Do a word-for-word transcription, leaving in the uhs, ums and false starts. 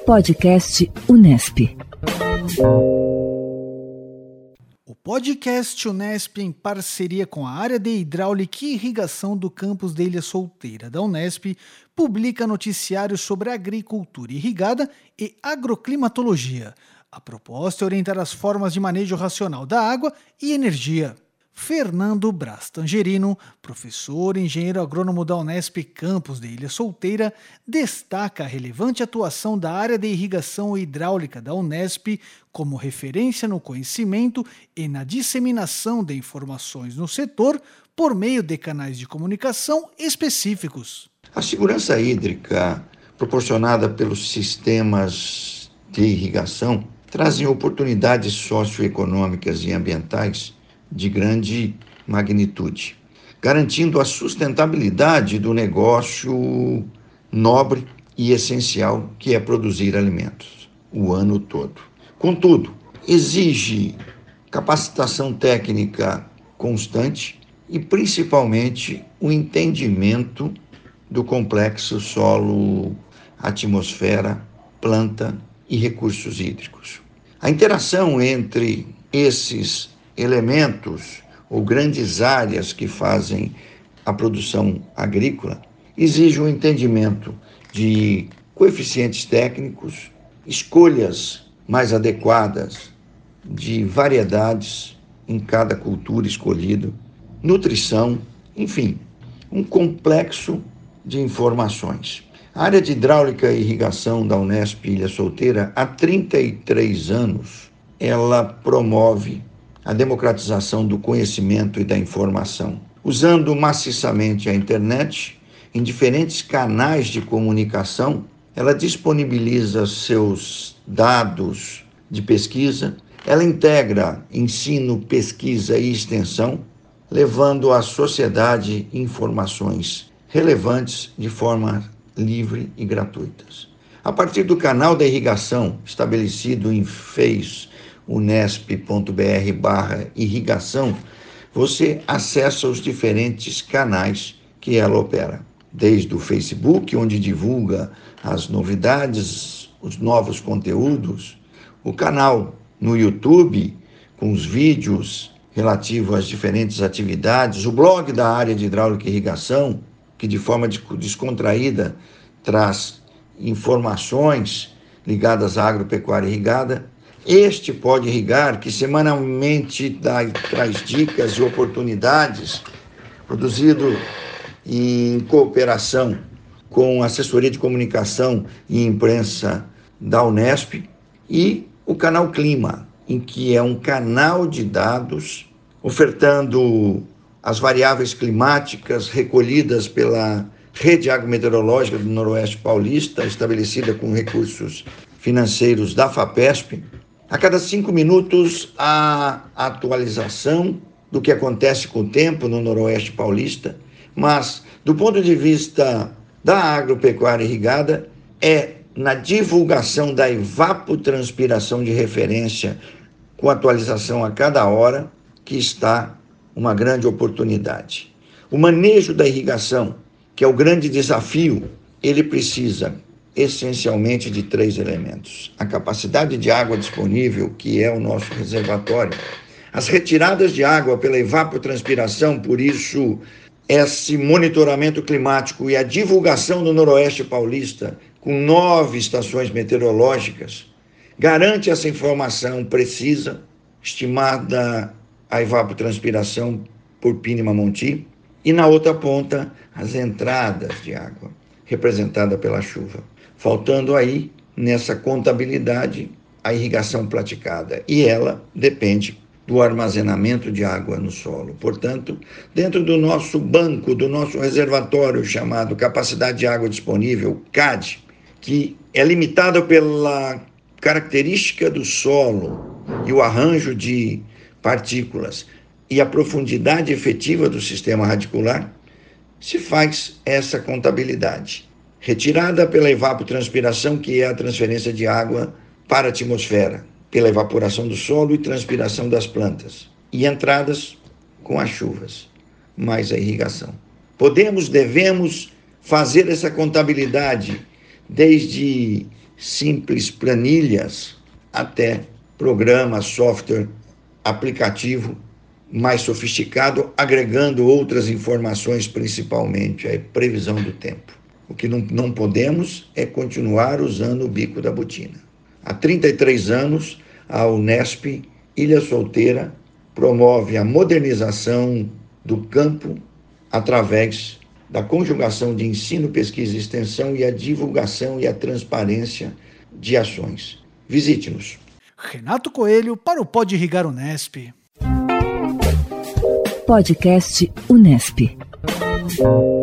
Podcast Unesp. O podcast Unesp, em parceria com a área de hidráulica e irrigação do campus de Ilha Solteira da Unesp, publica noticiários sobre agricultura irrigada e agroclimatologia. A proposta é orientar as formas de manejo racional da água e energia. Fernando Braz Tangerino, professor e engenheiro agrônomo da Unesp Campus de Ilha Solteira, destaca a relevante atuação da área de irrigação hidráulica da Unesp como referência no conhecimento e na disseminação de informações no setor por meio de canais de comunicação específicos. A segurança hídrica proporcionada pelos sistemas de irrigação trazem oportunidades socioeconômicas e ambientais de grande magnitude, garantindo a sustentabilidade do negócio nobre e essencial que é produzir alimentos o ano todo. Contudo, exige capacitação técnica constante e, principalmente, o entendimento do complexo solo, atmosfera, planta e recursos hídricos. A interação entre esses elementos ou grandes áreas que fazem a produção agrícola exige um entendimento de coeficientes técnicos, escolhas mais adequadas de variedades em cada cultura escolhida, nutrição, enfim, um complexo de informações. A área de hidráulica e irrigação da Unesp Ilha Solteira, há trinta e três anos, ela promove a democratização do conhecimento e da informação, usando maciçamente a internet em diferentes canais de comunicação. Ela disponibiliza seus dados de pesquisa, ela integra ensino, pesquisa e extensão, levando à sociedade informações relevantes de forma livre e gratuitas. A partir do canal da irrigação estabelecido em Face unesp.br barra irrigação, você acessa os diferentes canais que ela opera. Desde o Facebook, onde divulga as novidades, os novos conteúdos, o canal no YouTube, com os vídeos relativos às diferentes atividades, o blog da área de hidráulica e irrigação, que de forma descontraída traz informações ligadas à agropecuária irrigada, Este Pode Irrigar, que semanalmente dá, traz dicas e oportunidades, produzido em cooperação com a assessoria de comunicação e imprensa da Unesp, e o canal Clima, em que é um canal de dados ofertando as variáveis climáticas recolhidas pela Rede Agrometeorológica do Noroeste Paulista, estabelecida com recursos financeiros da FAPESP. A cada cinco minutos, a atualização do que acontece com o tempo no Noroeste Paulista, mas, do ponto de vista da agropecuária irrigada, é na divulgação da evapotranspiração de referência, com atualização a cada hora, que está uma grande oportunidade. O manejo da irrigação, que é o grande desafio, ele precisa essencialmente de três elementos: a capacidade de água disponível, que é o nosso reservatório, as retiradas de água pela evapotranspiração, por isso esse monitoramento climático e a divulgação do Noroeste Paulista, com nove estações meteorológicas, garante essa informação precisa, estimada a evapotranspiração por Pini-Mamonti, e na outra ponta, as entradas de água, representada pela chuva. Faltando aí, nessa contabilidade, a irrigação praticada. E ela depende do armazenamento de água no solo. Portanto, dentro do nosso banco, do nosso reservatório chamado Capacidade de Água Disponível, C A D, que é limitado pela característica do solo e o arranjo de partículas e a profundidade efetiva do sistema radicular, se faz essa contabilidade. Retirada pela evapotranspiração, que é a transferência de água para a atmosfera, pela evaporação do solo e transpiração das plantas. E entradas com as chuvas, mais a irrigação. Podemos, devemos fazer essa contabilidade desde simples planilhas até programa, software, aplicativo mais sofisticado, agregando outras informações, principalmente a previsão do tempo. O que não, não podemos é continuar usando o bico da botina. Há trinta e três anos, a Unesp Ilha Solteira promove a modernização do campo através da conjugação de ensino, pesquisa e extensão e a divulgação e a transparência de ações. Visite-nos. Renato Coelho para o Pode Irrigar Unesp. Podcast Unesp.